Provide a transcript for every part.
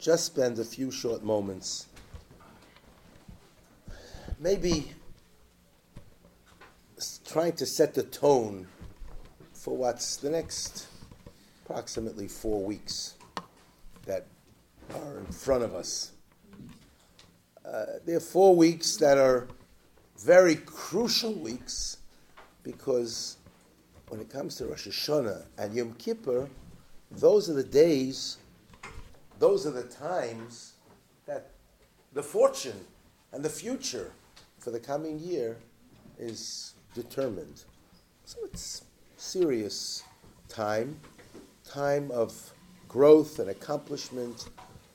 just spend a few short moments, maybe trying to set the tone for what's the next approximately 4 weeks that are in front of us. There are 4 weeks that are very crucial weeks because when it comes to Rosh Hashanah and Yom Kippur, those are the days, those are the times that the fortune and the future for the coming year is determined. So it's serious time of growth and accomplishment,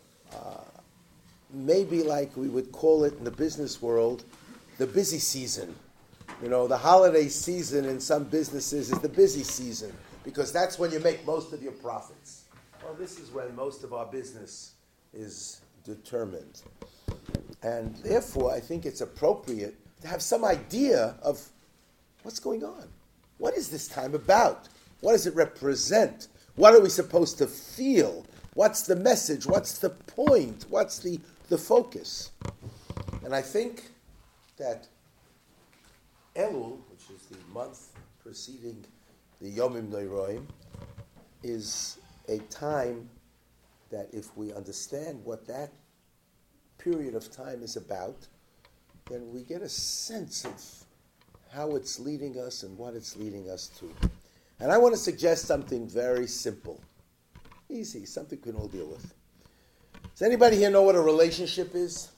maybe like we would call it in the business world, the busy season. You know, the holiday season in some businesses is the busy season because that's when you make most of your profits. Well, this is when most of our business is determined. And therefore, I think it's appropriate to have some idea of what's going on. What is this time about? What does it represent? What are we supposed to feel? What's the message? What's the point? What's the focus? And I think that Elul, which is the month preceding the Yomim Noiroim, is a time that if we understand what that period of time is about, then we get a sense of how it's leading us and what it's leading us to. And I want to suggest something very simple, easy, something we can all deal with. Does anybody here know what a relationship is?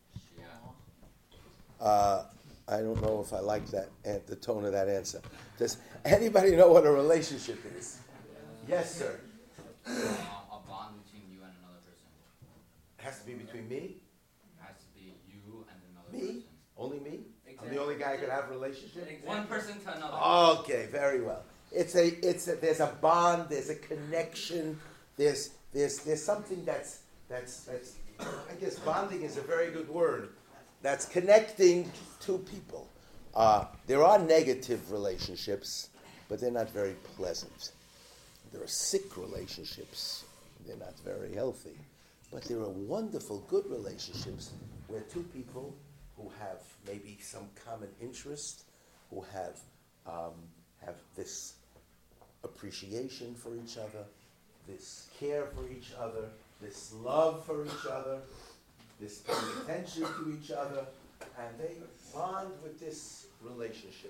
Yeah. I don't know if I like that, the tone of that answer. Does anybody know what a relationship is? Yes, sir. A bond between you and another person. It has to be between me? It has to be you and another Me? person. Only me? Exactly. I'm the only guy who can have a relationship? Exactly. One person to another. Okay, very well. There's a bond, there's a connection, there's something that's I guess bonding is a very good word. That's connecting two people. There are negative relationships, but they're not very pleasant. There are sick relationships. They're not very healthy. But there are wonderful, good relationships where two people who have maybe some common interest, who have this appreciation for each other, this care for each other, this love for each other, this paying attention to each other, and they bond with this relationship.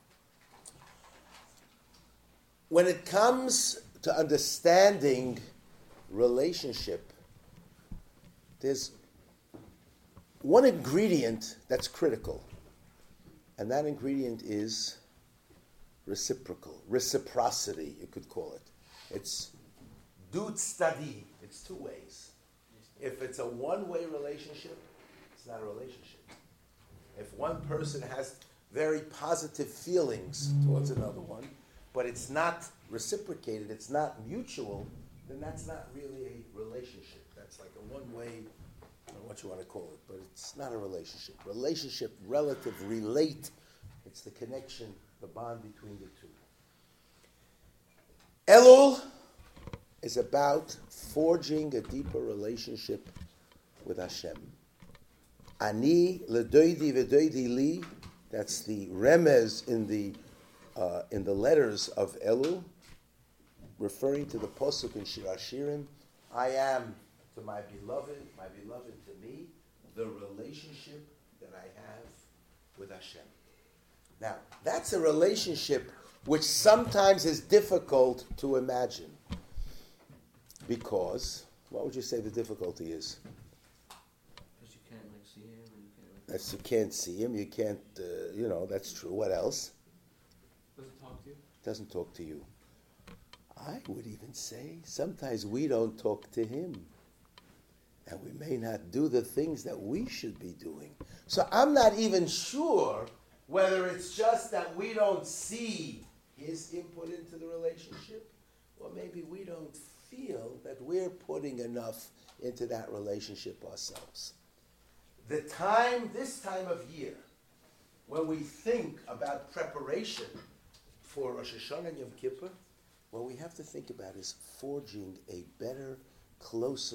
When it comes to understanding relationship, there's one ingredient that's critical, and that ingredient is reciprocity, you could call it. It's dut stadi, it's two ways. If it's a one-way relationship, it's not a relationship. If one person has very positive feelings towards another one, but it's not reciprocated, it's not mutual, then that's not really a relationship. That's like a one-way, I don't know what you want to call it, but it's not a relationship. Relationship, relative, relate, it's the connection, the bond between the two. Elul is about forging a deeper relationship with Hashem. Ani ledoidi v'doidi li, that's the remez in the letters of Elul, referring to the posuk in Shir Hashirim. I am to my beloved to me, the relationship that I have with Hashem. Now, that's a relationship which sometimes is difficult to imagine. Because, what would you say the difficulty is? Because you can't see him. You can't see him, you can't, that's true. What else? Doesn't talk to you. Doesn't talk to you. I would even say sometimes we don't talk to him. And we may not do the things that we should be doing. So I'm not even sure whether it's just that we don't see his input into the relationship, or maybe we don't feel that we're putting enough into that relationship ourselves. This time of year, when we think about preparation for Rosh Hashanah and Yom Kippur, what we have to think about is forging a better, closer,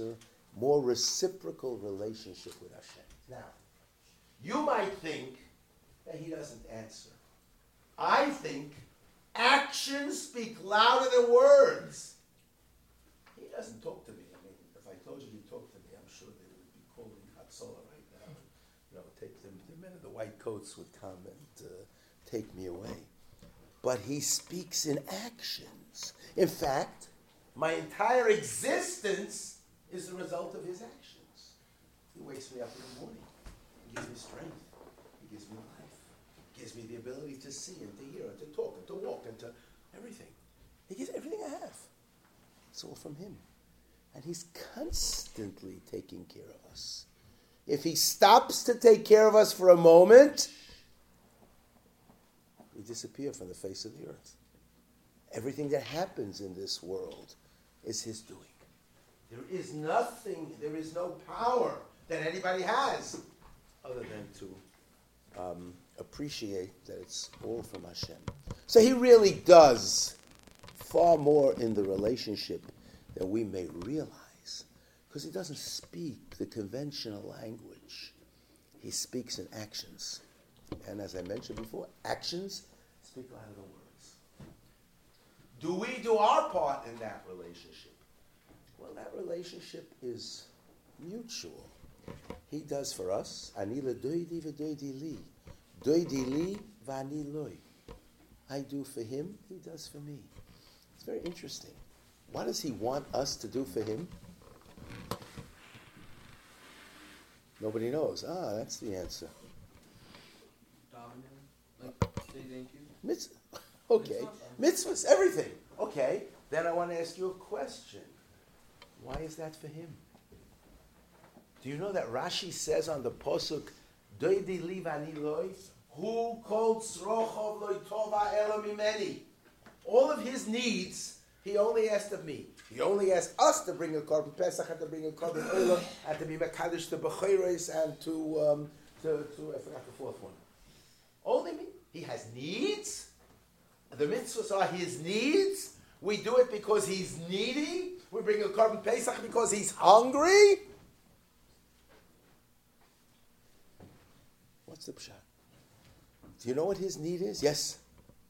more reciprocal relationship with Hashem. Now, you might think that he doesn't answer. I think actions speak louder than words. He doesn't talk to me. I mean, if I told you he talked to me, I'm sure they would be calling Hatzolah right now. Take them. The men in the white coats would come and take me away. But he speaks in actions. In fact, my entire existence is the result of his actions. He wakes me up in the morning. He gives me strength. He gives me life. He gives me the ability to see and to hear and to talk and to walk and to everything. He gives everything I have. It's all from him. And he's constantly taking care of us. If he stops to take care of us for a moment, we disappear from the face of the earth. Everything that happens in this world is his doing. There is nothing, there is no power that anybody has other than to appreciate that it's all from Hashem. So he really does far more in the relationship than we may realize, because he doesn't speak the conventional language. He speaks in actions. And as I mentioned before, actions speak louder than words. Do we do our part in that relationship? Well, that relationship is mutual. He does for us. Ani ledoidi v'doidi li. Doidi li v'ani loi. I do for him, he does for me. It's very interesting. What does he want us to do for him? Nobody knows. That's the answer. Say thank you. Mitzvah. Okay. Mitzvahs, everything. Okay. Then I want to ask you a question. Why is that for him? Do you know that Rashi says on the Posuk, Doidi li v'ani loi, Hu kol tzrochov loi tova elo mimeni. All of his needs, he only asked of me. He only asked us to bring a korban Pesach and to bring a korban Olam and to be mekadosh to Bechoros and to I forgot the fourth one. Only me. He has needs. The mitzvahs are his needs. We do it because he's needy. We bring a korban Pesach because he's hungry. What's the pshat? Do you know what his need is? Yes?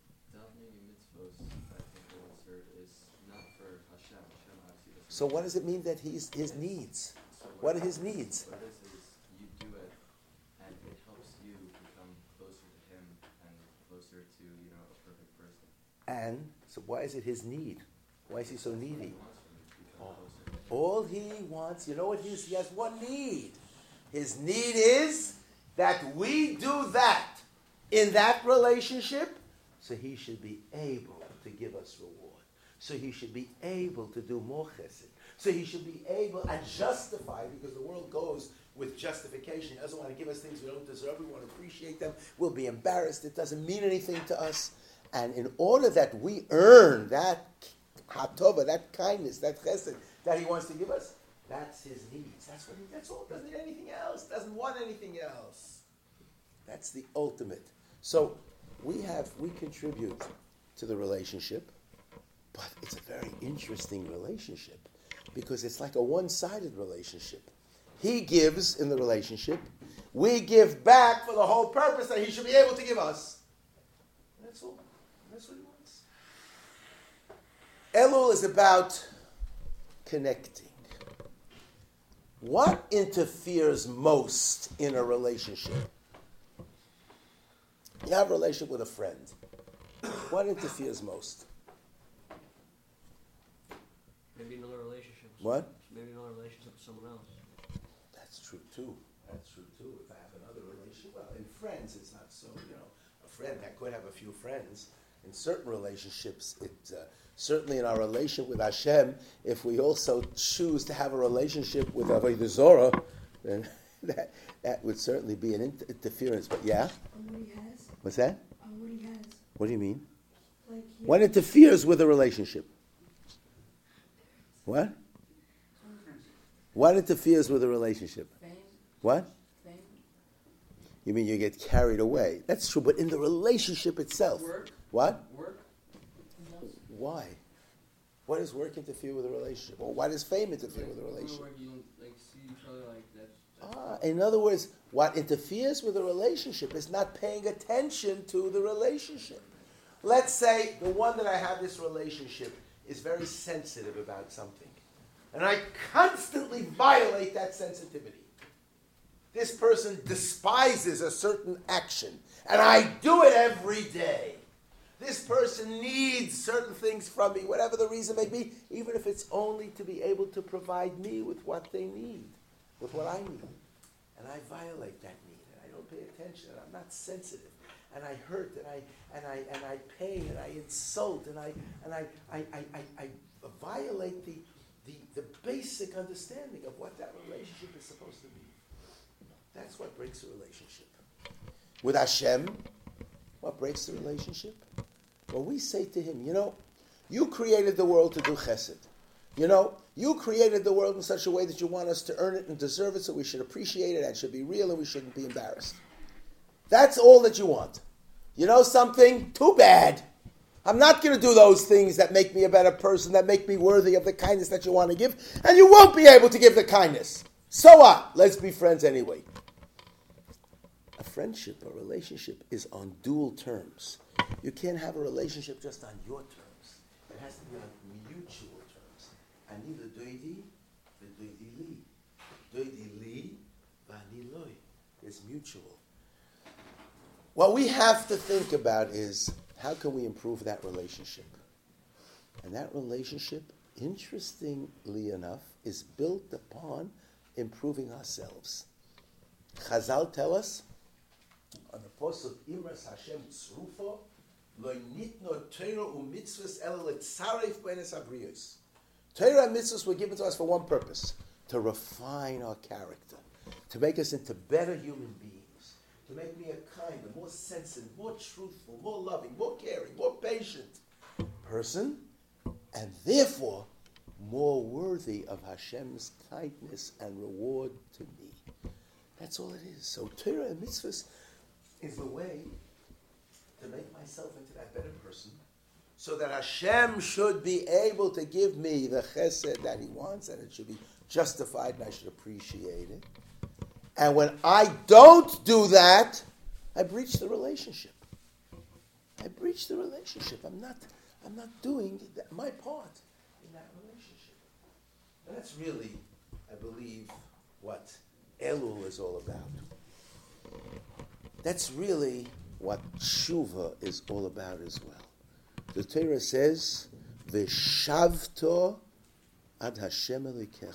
So what does it mean that he's his needs? What are his needs? What it is you do it, and it helps you become closer to him and closer to, a perfect person. And so why is it his need? Why is he so needy? All he wants, you know what he has one need. His need is that we do that in that relationship, so he should be able to give us reward. So he should be able to do more chesed. So he should be able and justify, because the world goes with justification. He doesn't want to give us things we don't deserve. We want to appreciate them. We'll be embarrassed. It doesn't mean anything to us. And in order that we earn that hatova, that kindness, that chesed that he wants to give us, that's his needs. That's all. Doesn't need anything else. Doesn't want anything else. That's the ultimate. So we contribute to the relationship, but it's a very interesting relationship because it's like a one-sided relationship. He gives in the relationship. We give back for the whole purpose that he should be able to give us. That's all. That's what he wants. Elul is about connecting. What interferes most in a relationship? You have a relationship with a friend. What interferes most? Maybe another relationship. What? Maybe another relationship with someone else. That's true too. If I have another relationship, well, in friends it's not so. A friend that could have a few friends. In certain relationships, certainly in our relationship with Hashem, if we also choose to have a relationship with Avodah Zorah, then that would certainly be an interference. But yeah, what he has. What's that? What he has. What do you mean? Like What interferes with a relationship? What? What interferes with a relationship? Fame. What? Fame. You mean you get carried away? That's true, but in the relationship itself. Work. What? Work. Why? Why does work interfere with a relationship? Or why does fame interfere with a relationship? Where you don't like see each other like that. In other words, what interferes with a relationship is not paying attention to the relationship. Let's say the one that I have this relationship is very sensitive about something. And I constantly violate that sensitivity. This person despises a certain action. And I do it every day. This person needs certain things from me, whatever the reason may be, even if it's only to be able to provide me with what they need, with what I need. And I violate that need, and I don't pay attention, and I'm not sensitive, and I hurt, and I pain, and I insult, and I violate the basic understanding of what that relationship is supposed to be. That's what breaks a relationship. With Hashem, what breaks the relationship? When we say to Him, you created the world to do chesed. You created the world in such a way that you want us to earn it and deserve it, so we should appreciate it and should be real and we shouldn't be embarrassed. That's all that you want. You know something? Too bad. I'm not going to do those things that make me a better person, that make me worthy of the kindness that you want to give, and you won't be able to give the kindness. So what? Let's be friends anyway. A friendship, a relationship is on dual terms. You can't have a relationship just on your terms. It has to be on mutual terms. Ani l'doidi, v'doidi li. Doidi li, v'ani loi. It's mutual. What we have to think about is, how can we improve that relationship? And that relationship, interestingly enough, is built upon improving ourselves. Chazal tell us, on the posuk Imras Hashem Tzrufo, Lo nitno Torah u'mitzvos ela letzaref benes habriyos. Torah and mitzvahs were given to us for one purpose: to refine our character, to make us into better human beings, to make me a kinder, more sensitive, more truthful, more loving, more caring, more patient person, and therefore more worthy of Hashem's kindness and reward to me. That's all it is. So Torah and mitzvahs is the way to make myself into that better person, so that Hashem should be able to give me the chesed that He wants, and it should be justified, and I should appreciate it. And when I don't do that, I breach the relationship. I breach the relationship. I'm not doing my part in that relationship. And that's really, I believe, what Elul is all about. That's really what tshuva is all about as well. The Torah says, "V'shavto ad Hashem Elokecha."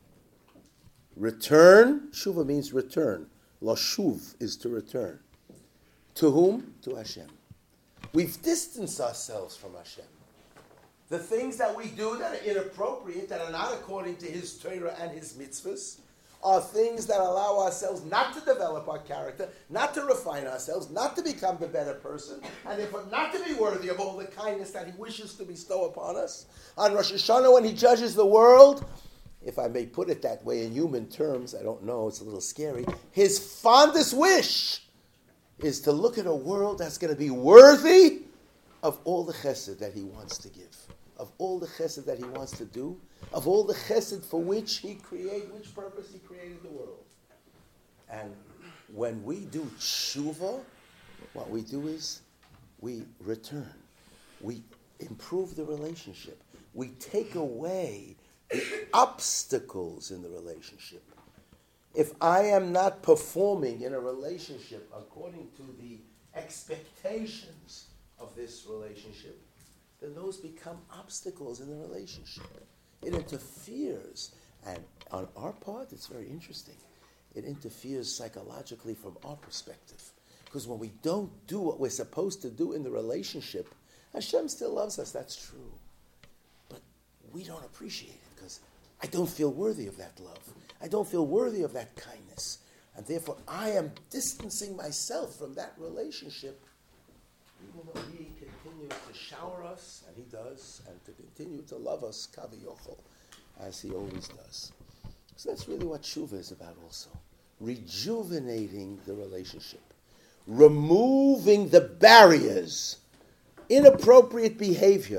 Return. Tshuva means return. Lashuv is to return. To whom? To Hashem. We've distanced ourselves from Hashem. The things that we do that are inappropriate, that are not according to His Torah and His mitzvahs, are things that allow ourselves not to develop our character, not to refine ourselves, not to become the better person, and therefore not to be worthy of all the kindness that He wishes to bestow upon us. On Rosh Hashanah, when He judges the world, if I may put it that way in human terms, I don't know, it's a little scary, His fondest wish is to look at a world that's going to be worthy of all the chesed that He wants to give, of all the chesed that He wants to do, of all the chesed for which which purpose He created the world. And when we do tshuva, what we do is we return. We improve the relationship. We take away the obstacles in the relationship. If I am not performing in a relationship according to the expectations of this relationship, then those become obstacles in the relationship. It interferes. And on our part, it's very interesting. It interferes psychologically from our perspective. Because when we don't do what we're supposed to do in the relationship, Hashem still loves us, that's true. But we don't appreciate it because I don't feel worthy of that love. I don't feel worthy of that kindness. And therefore, I am distancing myself from that relationship, even though He continues to shower us, and He does, and to continue to love us, kaviyochol, as He always does. So that's really what tshuva is about also. Rejuvenating the relationship. Removing the barriers, inappropriate behavior,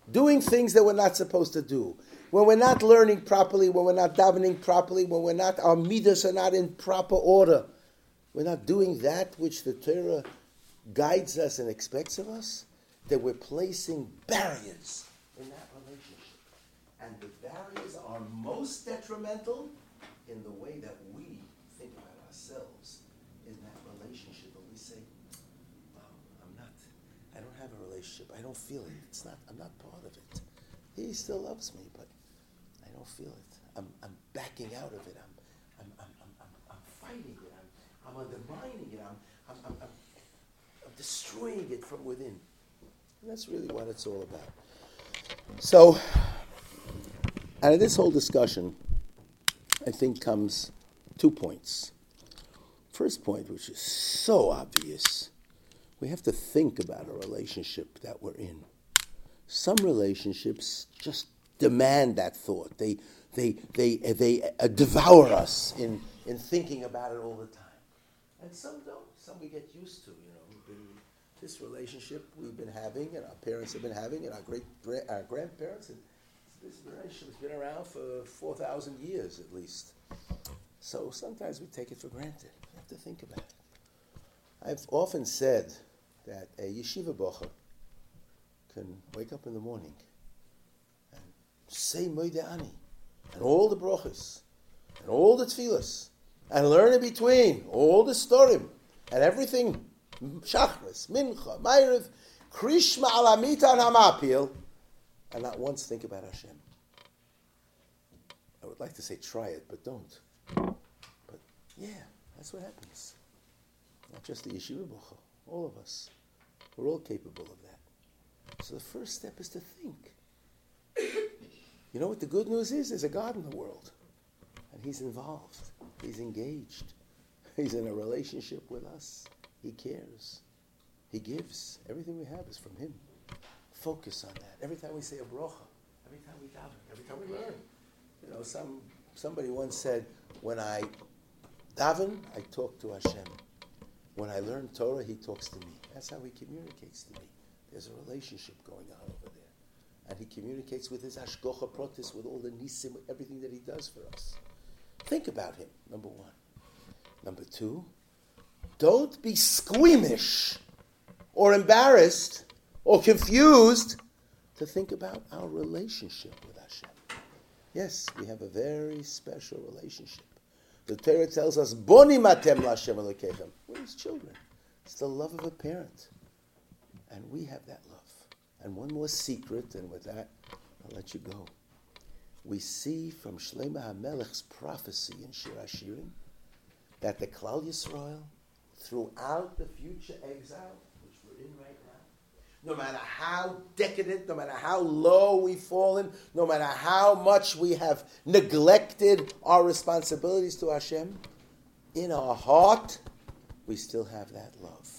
doing things that we're not supposed to do, when we're not learning properly, when we're not davening properly, when our midas are not in proper order, we're not doing that which the Torah guides us and expects of us, that we're placing barriers in that relationship. And the barriers are most detrimental in the way that we think about ourselves in that relationship. When we say, I don't have a relationship. I don't feel it. I'm not part of it. He still loves me, but I don't feel it. I'm backing out of it. I'm fighting it. I'm undermining it. I'm destroying it from within. And that's really what it's all about. So, out of this whole discussion, I think comes 2 points. First point, which is so obvious, we have to think about a relationship that we're in. Some relationships just demand that thought. They devour us in thinking about it all the time. And some don't. Some we get used to. This relationship we've been having, and our parents have been having, and our grandparents, and this relationship has been around for 4,000 years at least. So sometimes we take it for granted. We have to think about it. I've often said that a yeshiva bocher can wake up in the morning and say Moedeh Ani, and all the brachos, and all the tefillas, and learn in between all the storim, and everything, Shachris, Mincha, Ma'ariv, Krishma Alamita and Hamapil, and not once think about Hashem. I would like to say try it, but don't. But yeah, that's what happens. Not just the yeshiva bocher, all of us. We're all capable of that. So the first step is to think. You know what the good news is? There's a God in the world. And He's involved. He's engaged. He's in a relationship with us. He cares. He gives. Everything we have is from Him. Focus on that. Every time we say a bracha, every time we daven, every time we learn. Somebody once said, when I daven, I talk to Hashem. When I learn Torah, He talks to me. That's how He communicates to me. There's a relationship going on over there. And He communicates with His Hashgocha Protis, with all the nisim, with everything that He does for us. Think about Him, number one. Number two, don't be squeamish or embarrassed or confused to think about our relationship with Hashem. Yes, we have a very special relationship. The Torah tells us, Boni matem l'Hashem Elokechem. We're His children. It's the love of a parent. And we have that love. And one more secret, and with that, I'll let you go. We see from Shlomo HaMelech's prophecy in Shir HaShirim that the Klal Yisrael, throughout the future exile, which we're in right now, no matter how decadent, no matter how low we've fallen, no matter how much we have neglected our responsibilities to Hashem, in our heart, we still have that love.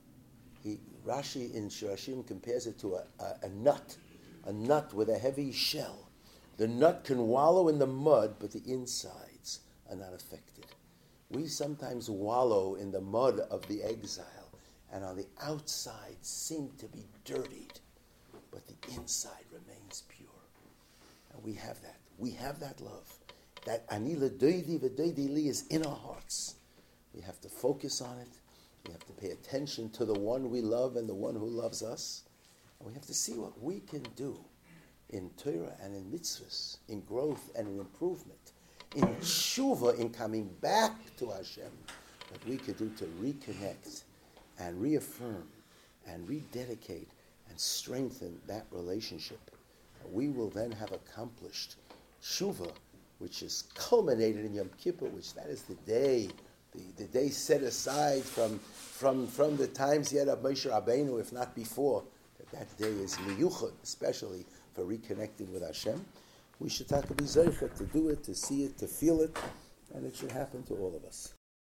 Rashi in Shir HaShirim compares it to a nut with a heavy shell. The nut can wallow in the mud, but the insides are not affected. We sometimes wallow in the mud of the exile, and on the outside seem to be dirtied, but the inside remains pure. And we have that. We have that love. That ani l'doidi v'doidi li is in our hearts. We have to focus on it. We have to pay attention to the one we love and the one who loves us. And we have to see what we can do in Torah and in mitzvahs, in growth and in improvement, in tshuva, in coming back to Hashem, that we could do to reconnect and reaffirm and rededicate and strengthen that relationship. We will then have accomplished tshuva, which is culminated in Yom Kippur, which that is the day set aside from the times yet of Moshe Rabbeinu, if not before, that day is miyuchad, especially for reconnecting with Hashem. We should be zeicher to do it, to see it, to feel it, and it should happen to all of us.